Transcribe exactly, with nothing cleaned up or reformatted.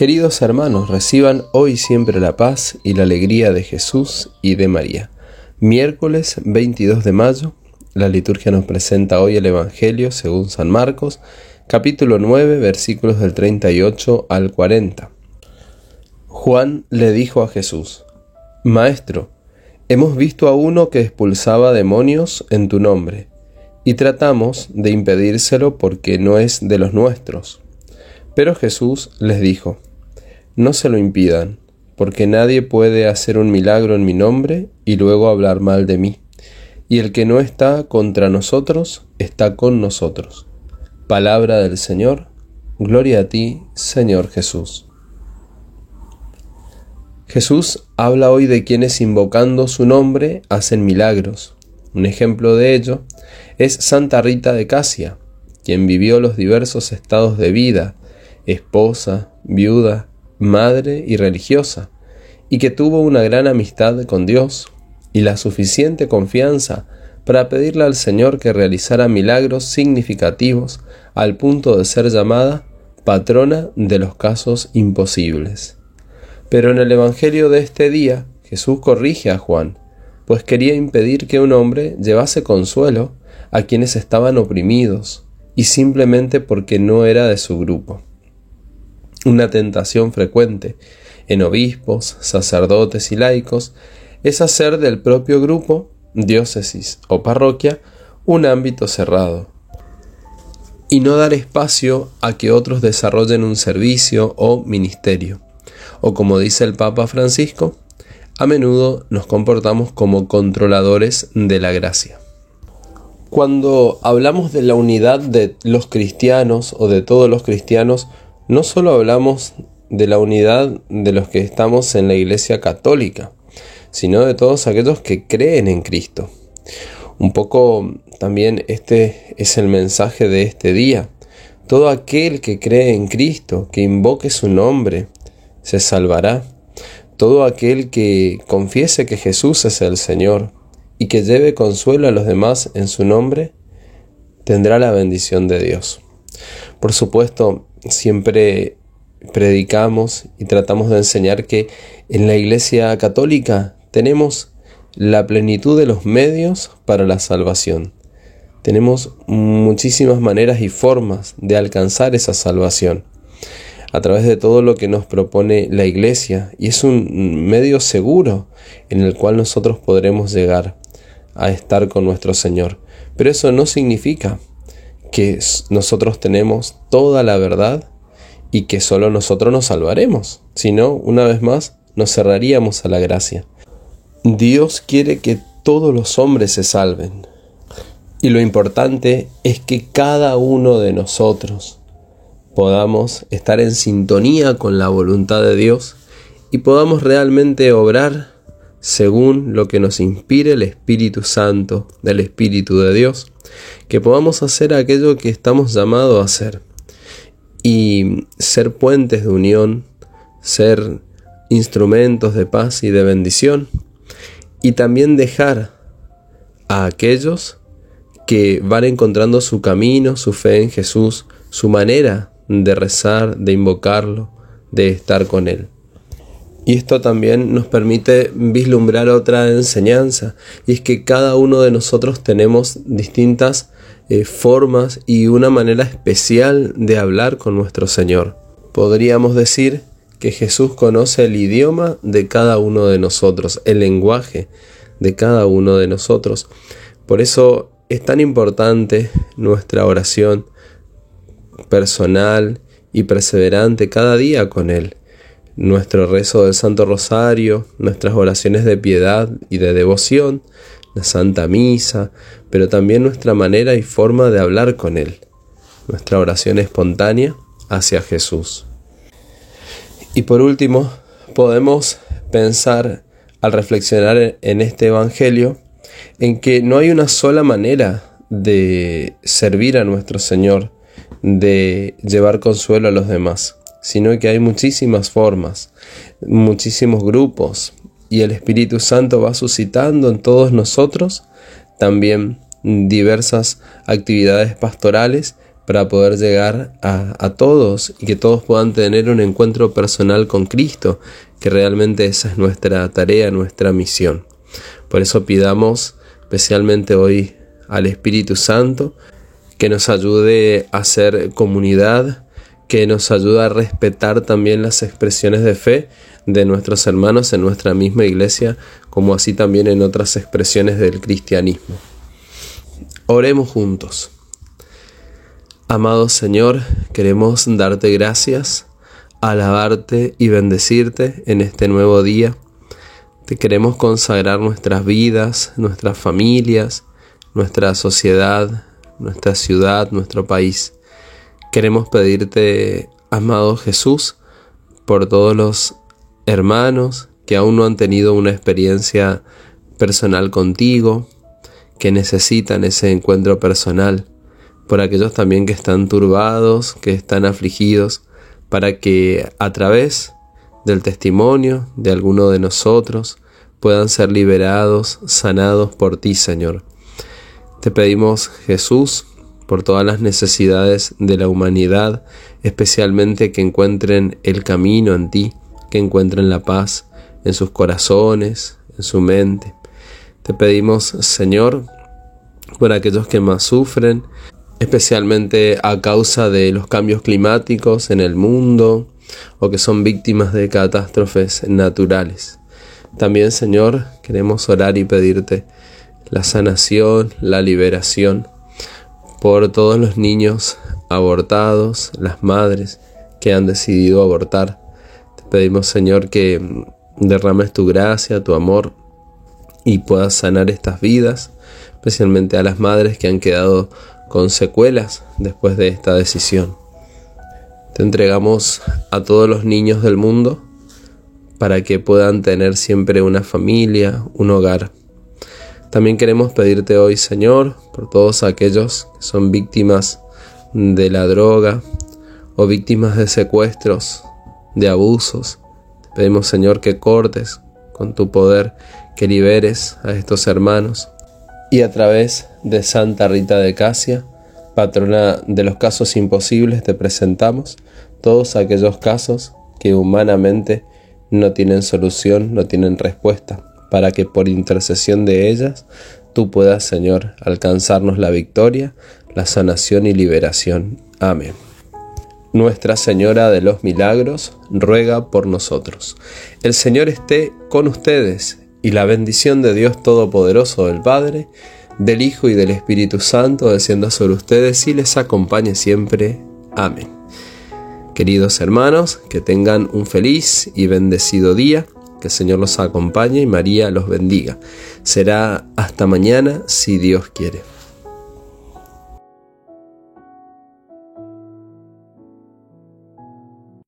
Queridos hermanos, reciban hoy siempre la paz y la alegría de Jesús y de María. Miércoles veintidós de mayo, la liturgia nos presenta hoy el Evangelio según San Marcos, capítulo nueve, versículos del treinta y ocho al cuarenta. Juan le dijo a Jesús: Maestro, hemos visto a uno que expulsaba demonios en tu nombre, y tratamos de impedírselo porque no es de los nuestros. Pero Jesús les dijo: No se lo impidan, porque nadie puede hacer un milagro en mi nombre y luego hablar mal de mí. Y el que no está contra nosotros, está con nosotros. Palabra del Señor. Gloria a ti, Señor Jesús. Jesús habla hoy de quienes invocando su nombre hacen milagros. Un ejemplo de ello es Santa Rita de Casia, quien vivió los diversos estados de vida, esposa, viuda, madre y religiosa, y que tuvo una gran amistad con Dios y la suficiente confianza para pedirle al Señor que realizara milagros significativos al punto de ser llamada patrona de los casos imposibles. Pero en el Evangelio de este día, Jesús corrige a Juan, pues quería impedir que un hombre llevase consuelo a quienes estaban oprimidos, y simplemente porque no era de su grupo. Una tentación frecuente en obispos, sacerdotes y laicos es hacer del propio grupo, diócesis o parroquia, un ámbito cerrado, y no dar espacio a que otros desarrollen un servicio o ministerio. O como dice el Papa Francisco, a menudo nos comportamos como controladores de la gracia. Cuando hablamos de la unidad de los cristianos o de todos los cristianos, no solo hablamos de la unidad de los que estamos en la Iglesia Católica, sino de todos aquellos que creen en Cristo. Un poco también este es el mensaje de este día. Todo aquel que cree en Cristo, que invoque su nombre, se salvará. Todo aquel que confiese que Jesús es el Señor y que lleve consuelo a los demás en su nombre, tendrá la bendición de Dios. Por supuesto, siempre predicamos y tratamos de enseñar que en la Iglesia Católica tenemos la plenitud de los medios para la salvación. Tenemos muchísimas maneras y formas de alcanzar esa salvación a través de todo lo que nos propone la Iglesia, y es un medio seguro en el cual nosotros podremos llegar a estar con nuestro Señor. Pero eso no significa que nosotros tenemos toda la verdad y que solo nosotros nos salvaremos, sino, una vez más, nos cerraríamos a la gracia. Dios quiere que todos los hombres se salven, y lo importante es que cada uno de nosotros podamos estar en sintonía con la voluntad de Dios y podamos realmente obrar según lo que nos inspire el Espíritu Santo del Espíritu de Dios, que podamos hacer aquello que estamos llamados a hacer y ser puentes de unión, ser instrumentos de paz y de bendición, y también dejar a aquellos que van encontrando su camino, su fe en Jesús, su manera de rezar, de invocarlo, de estar con Él. Y esto también nos permite vislumbrar otra enseñanza, y es que cada uno de nosotros tenemos distintas eh, formas y una manera especial de hablar con nuestro Señor. Podríamos decir que Jesús conoce el idioma de cada uno de nosotros, el lenguaje de cada uno de nosotros. Por eso es tan importante nuestra oración personal y perseverante cada día con Él. Nuestro rezo del Santo Rosario, nuestras oraciones de piedad y de devoción, la Santa Misa, pero también nuestra manera y forma de hablar con Él, nuestra oración espontánea hacia Jesús. Y por último, podemos pensar al reflexionar en este Evangelio en que no hay una sola manera de servir a nuestro Señor, de llevar consuelo a los demás, sino que hay muchísimas formas, muchísimos grupos, y el Espíritu Santo va suscitando en todos nosotros también diversas actividades pastorales para poder llegar a, a todos y que todos puedan tener un encuentro personal con Cristo, que realmente esa es nuestra tarea, nuestra misión. Por eso pidamos especialmente hoy al Espíritu Santo que nos ayude a ser comunidad, que nos ayude a respetar también las expresiones de fe de nuestros hermanos en nuestra misma iglesia, como así también en otras expresiones del cristianismo. Oremos juntos. Amado Señor, queremos darte gracias, alabarte y bendecirte en este nuevo día. Te queremos consagrar nuestras vidas, nuestras familias, nuestra sociedad, nuestra ciudad, nuestro país. Queremos pedirte, amado Jesús, por todos los hermanos que aún no han tenido una experiencia personal contigo, que necesitan ese encuentro personal, por aquellos también que están turbados, que están afligidos, para que a través del testimonio de alguno de nosotros puedan ser liberados, sanados por ti, Señor. Te pedimos, Jesús, por todas las necesidades de la humanidad, especialmente que encuentren el camino en ti, que encuentren la paz en sus corazones, en su mente. Te pedimos, Señor, por aquellos que más sufren, especialmente a causa de los cambios climáticos en el mundo o que son víctimas de catástrofes naturales. También, Señor, queremos orar y pedirte la sanación, la liberación por todos los niños abortados, las madres que han decidido abortar. Te pedimos, Señor, que derrames tu gracia, tu amor y puedas sanar estas vidas, especialmente a las madres que han quedado con secuelas después de esta decisión. Te entregamos a todos los niños del mundo para que puedan tener siempre una familia, un hogar. También queremos pedirte hoy, Señor, por todos aquellos que son víctimas de la droga o víctimas de secuestros, de abusos. Te pedimos, Señor, que cortes con tu poder, que liberes a estos hermanos. Y a través de Santa Rita de Casia, patrona de los casos imposibles, te presentamos todos aquellos casos que humanamente no tienen solución, no tienen respuesta, para que por intercesión de ellas tú puedas, Señor, alcanzarnos la victoria, la sanación y liberación. Amén. Nuestra Señora de los Milagros, ruega por nosotros. El Señor esté con ustedes, y la bendición de Dios Todopoderoso, del Padre, del Hijo y del Espíritu Santo descienda sobre ustedes y les acompañe siempre. Amén. Queridos hermanos, que tengan un feliz y bendecido día, que el Señor los acompañe y María los bendiga. Será hasta mañana si Dios quiere.